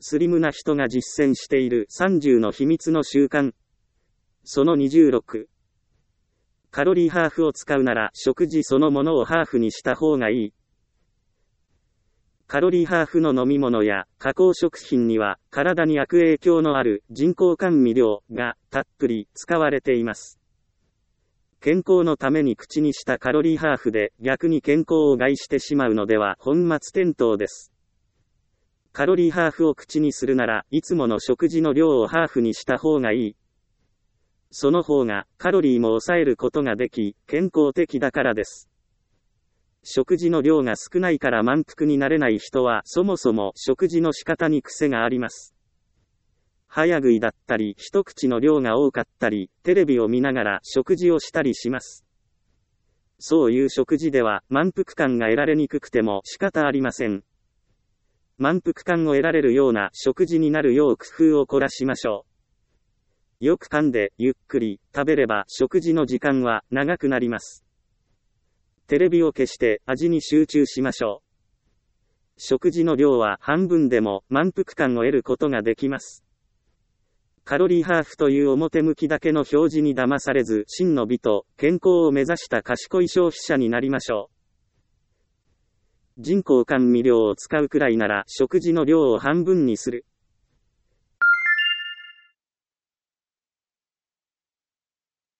スリムな人が実践している30の秘密の習慣。その26。カロリーハーフを使うなら食事そのものをハーフにした方がいい。カロリーハーフの飲み物や加工食品には体に悪影響のある人工甘味料がたっぷり使われています。健康のために口にしたカロリーハーフで逆に健康を害してしまうのでは本末転倒です。カロリーハーフを口にするならいつもの食事の量をハーフにした方がいい。その方がカロリーも抑えることができ健康的だからです。食事の量が少ないから満腹になれない人はそもそも食事の仕方に癖があります。早食いだったり一口の量が多かったりテレビを見ながら食事をしたりします。そういう食事では満腹感が得られにくくても仕方ありません。満腹感を得られるような食事になるよう工夫を凝らしましょう。よく噛んでゆっくり食べれば食事の時間は長くなります。テレビを消して味に集中しましょう。食事の量は半分でも満腹感を得ることができます。カロリーハーフという表向きだけの表示に騙されず真の美と健康を目指した賢い消費者になりましょう。人工甘味料を使うくらいなら食事の量を半分にする。